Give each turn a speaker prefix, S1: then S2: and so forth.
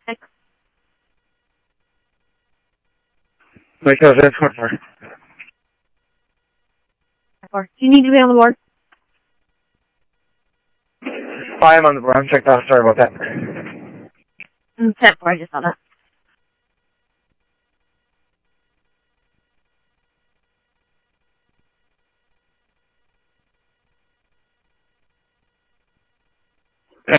S1: 6.
S2: Wait, go, that's 4.
S1: 4. Do you need to be on the board?
S2: I am on the board. I'm checked off. Sorry about that.
S1: 10-4, I just saw that.